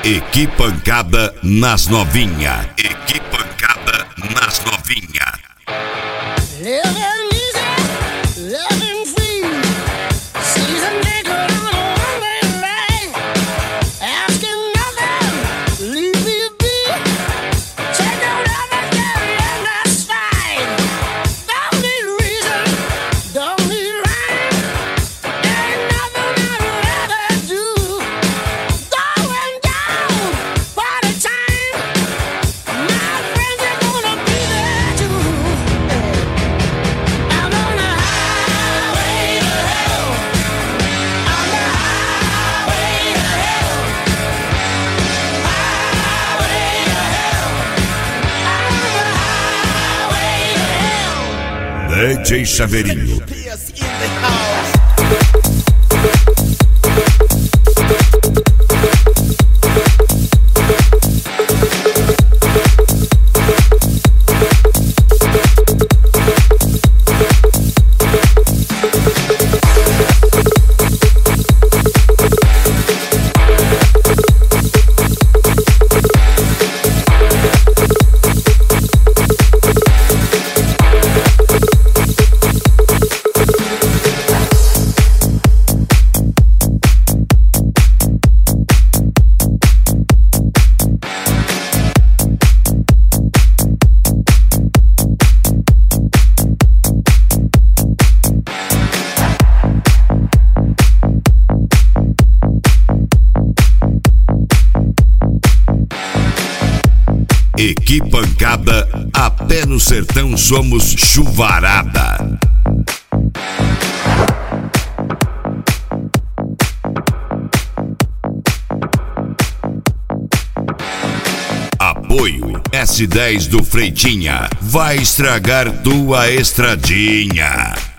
Equipancada nas novinha. Equipancada nas novinha. DJ Chaveirinho. Equipancada, a pé no sertão somos chuvarada. Apoio S10 do Freitinha, vai estragar tua estradinha.